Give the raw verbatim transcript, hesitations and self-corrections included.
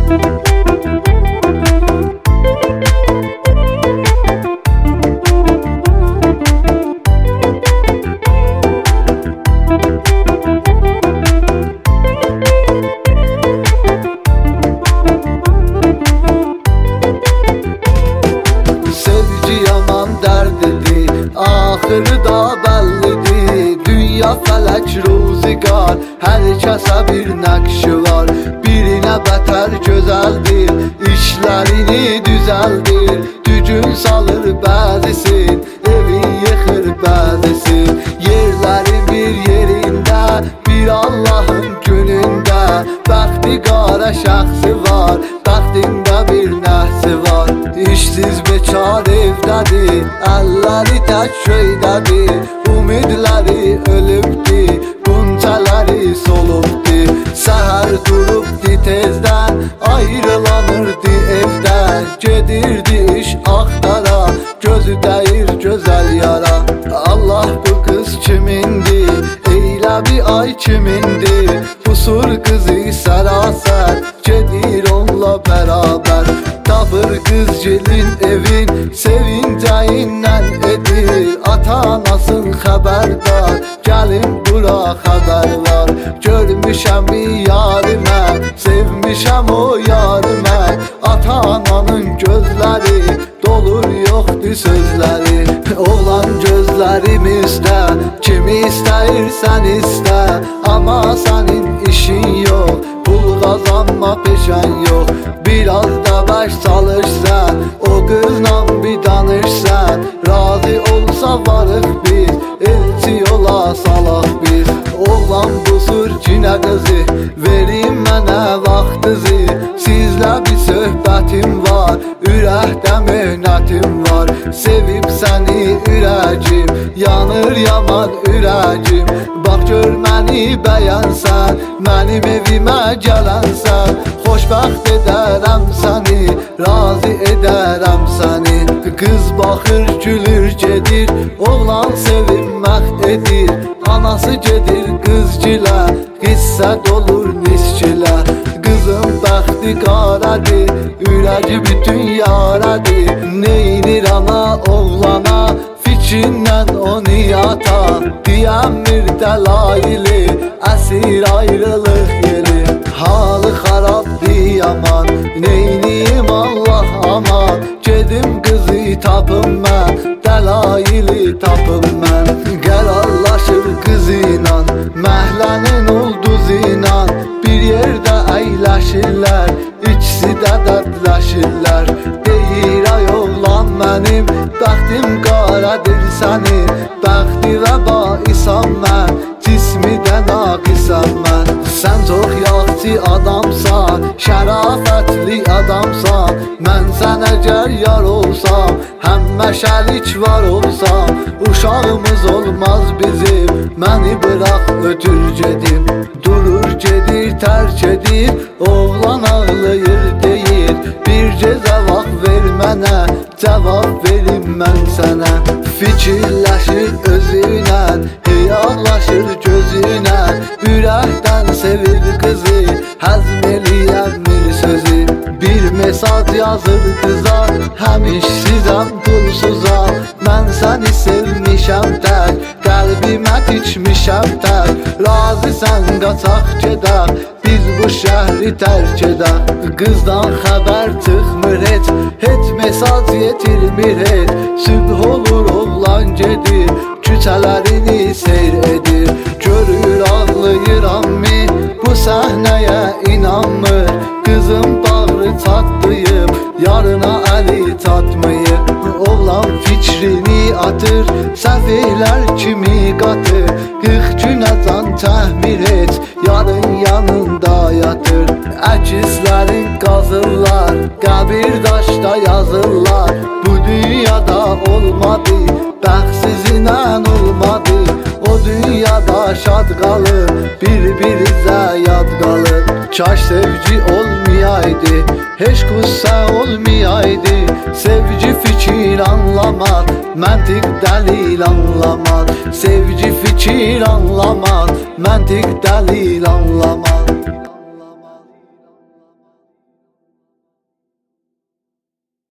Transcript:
Axırı da bəllidir, dünya fələk ruzigar, hər kəsə bir nəqşi var. Birinə bətər gözəldir, işlərini düzəldir, dücün salır bəzisin, evin yıxır bəzisin. Yerlərin bir yerində, bir Allahın günündə, bəxti qara şəxsi var, bəxtində bir nəhsi var. İşsiz bekar evdədir, əlləri tək köydədir, umidləri ölübdir, qunçələri solubdir. Səhər durubdi tezdən, ayrılanırdı evdən, gedirdi iş axtara, gözü dəyir gözəl yara. Allah bu qız kimindir, eylə bir ay kimindir, pusur qızı sərasər, gedir onunla bərabər. Tapır qızcilin evin, sevincəyindən edir, ata-anasın xəbərdar, gəlin bura xəbər var. Görmüşəm bir yarimə, sevmişəm o yarimə, ata-ananın gözləri dolur yoxdur sözləri. Oğlan gözlərimizdə, kimi istəyirsən istə, amma sənin işin yox, pul qazanma peşən yox. Biraz da baş çalışsan, o qızla bir danışsan, razı olsa varıq biz, elçi yola salaq biz. Oğlan busur cinə qızı, verin mənə vaxtınızı, sizlə bir söhbətim var, ürəkdə möhnətim var. Sevib səni ürəcim, yanır yaman ürəcim, bax gör məni bəyənsən, mənim evimə gələnsən, xoşbəxt edərəm səni, razı edərəm səni. Qız baxır gülür gedir, oğlan sevinmək edir, anası gedir qızgilə, qissə dolur nisgilə. Qızın bəxti qaradır, ürəci bütün yaradır, neynir ana oğlana, fikrindən onu yatan, deyəmir dəlaili, əsir ayrılıq yeri. Halı xarabdır yaman, neyniyim Allah aman, gedim qızı tapım mən, dəlaili tapım mən. Qərarlaşır qızıyla, məhlənin ulduzuyla, bir yerdə əyləşirlər, ikisi də dərdləşirlər. Deyir ay oğlan mənim, bəxtim qaradır sənin, bəxti və baisam mən, cismi də naqisam mən. Sən çox yaxşı adamsan, şərafətli adamsan, mən sənə gər yar olsam, həmmə şərik var olsam, uşağımız olmaz bizim, məni bıraq ötür gedim. Durur gedir tərk edir, oğlan ağlayır deyir, bircə cavab ver mənə, cavab verim mən sənə. Fikirləşir özünə, heyallaşır gözünə, ürəkdən sevir qızı, həzm eləyəmir sözü. Bir mesaj yazır qıza, həmişsizəm pulsuzam, mən səni sevmişəm tək, qəlbimə tikmişəm tək, razısən qaçaq gedək, biz bu şəhri tərk edək. Qızdan xəbər çıxmır heç, heç mesaj yetirmir heç, sübh olur oğlan gedir, küçələrini seyr edir. Görür ağlayıram mi, bu səhnəyə inanmır, qızın bağrı çatlayıb, yarına əli çatmayıb. Oğlan fikrini atır, səfihlər kimi qatır, qırx günə can təhmir heç, yarın yanında yatır. Əkizlərin qazırlar, qəbir daşda yazırlar, bu dünyada olmadı, bəxtsizinlə olmadı, o dünyada şad qalır, bir-birizə yad qalır. Kaş sevgi olmayaydı, heç qüssə olmayaydı, sevgi fikir anlamaq, məntiq dəlil anlamaq, sevgi fikir anlamaq, məntiq dəlil anlamaq.